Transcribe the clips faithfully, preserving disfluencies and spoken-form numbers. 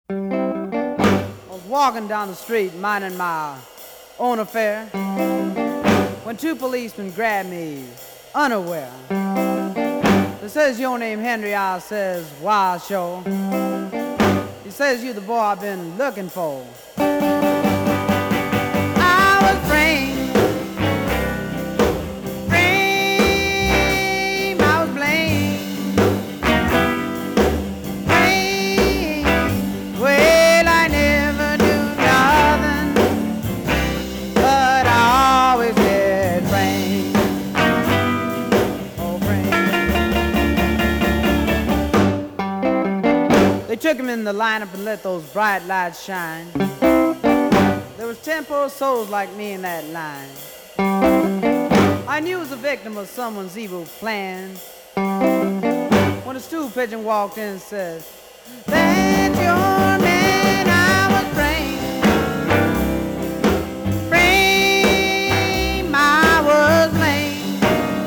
I was walking down the street minding my own affair when two policemen grabbed me unaware. They says, your name Henry, I says, why sure. He says, you the boy I've been looking for. I was framed, framed, I was blamed, framed. Well, I never do nothing, but I always get framed. Oh, framed. They took him in the lineup and let those bright lights shine. There was ten poor souls like me in that line. I knew I was a victim of someone's evil plan. When a stool pigeon walked in and said, that's your man, I was framed. Frame, I was lame.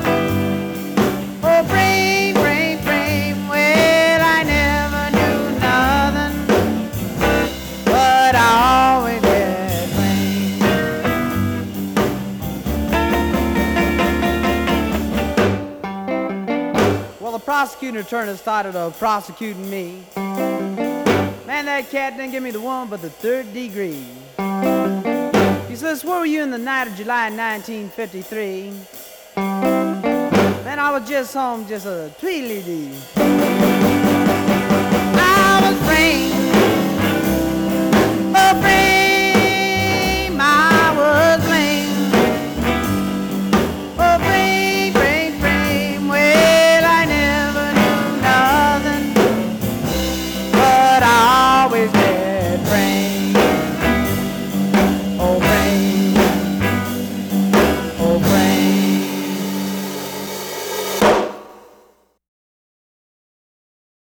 Oh, frame, frame, frame. Well, I never knew nothing, but I always did. Well, the prosecuting attorney started uh, prosecuting me. Man, that cat didn't give me the one but the third degree. He says, where were you in the night of July nineteen fifty-three? Man, I was just home, just a tweedly-dee.